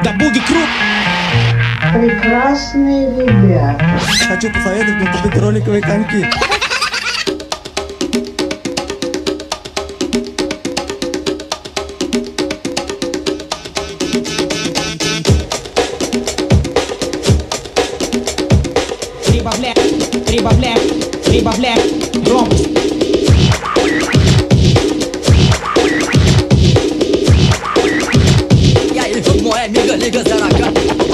Буги Круп. Прекрасные ребята. Хочу посоветовать вам купить роликовые коньки. Прибавляй громкость. Я иду, мой амиго, лига за рога.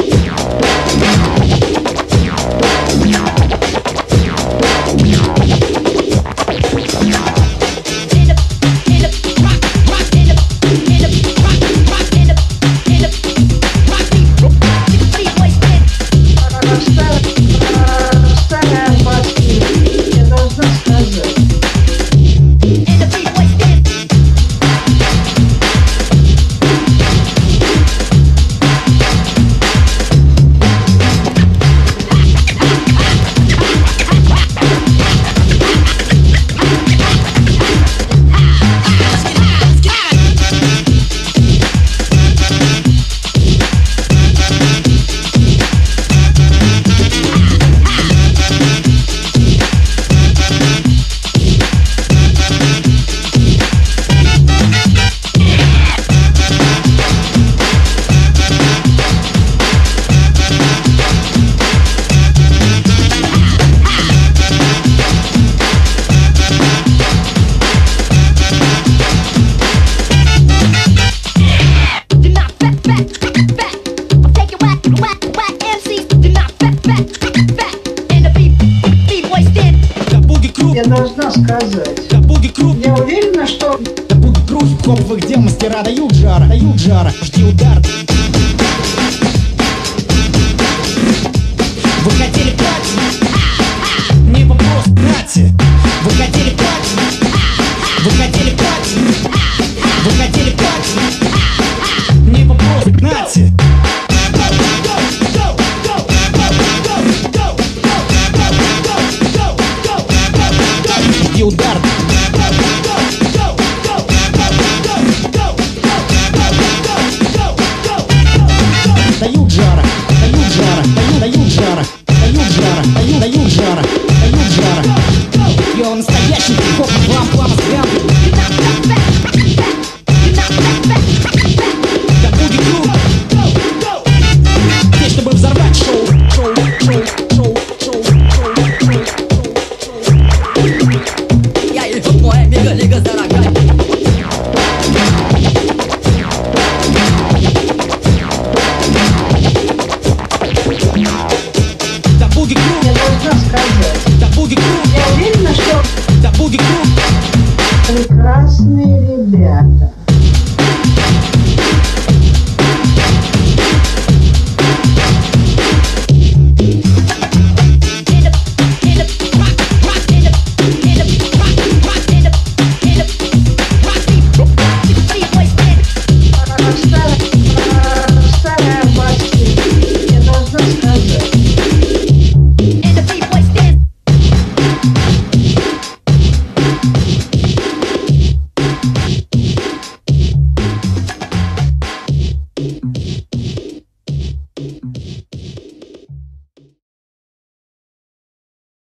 Я должна сказать. Буги Круп. Я уверена, что... Буги Круп. Хип-хоповых дел мастера дают жара. Жди удар. Вы хотели платить? Не вопрос, нате. Вы хотели платить? Вы хотели платить? Вы хотели платить? Не вопрос, нате. Жди удар. Дают жар.